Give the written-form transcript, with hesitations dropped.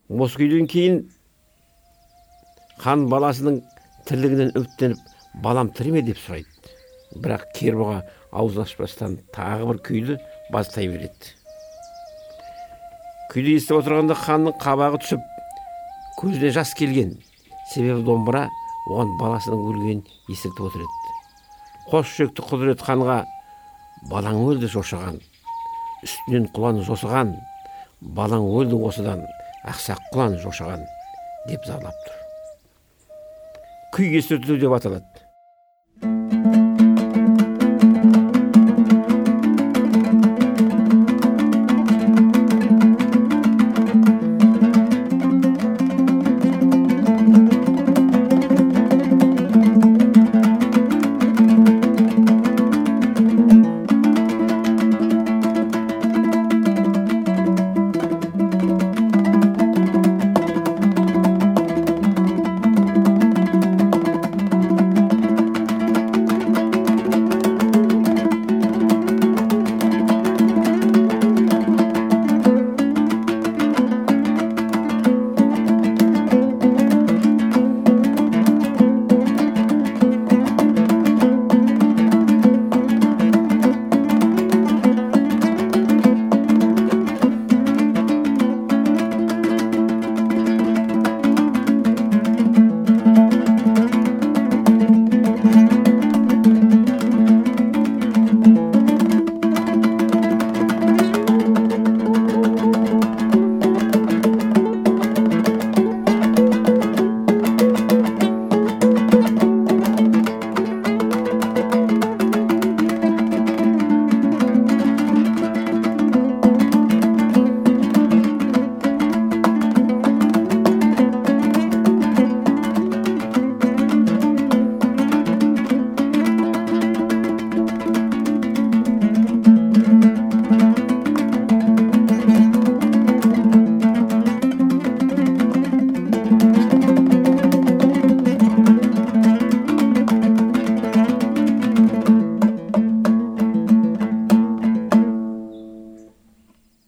Осы күйден кейін хан баласының тірлігінен үміттеніп, балам тірі ме деп сұрайды. Бірақ Кербұға аузын ашпастан тағы бір күйді бастай береді. Күйді естіп отырғанда ханның қабағы түсіп, көзіне жас келген. Себебі домбыра оған баласының өлгенін естіртіп отыр еді. Қос жүректі Құдірет ханға балаң өлді жошыған, үстінен құлан жосыған, балаң өлді осыдан, ақсақ құлан жошыған деп зарлап тұр. Күй естірту деп аталады.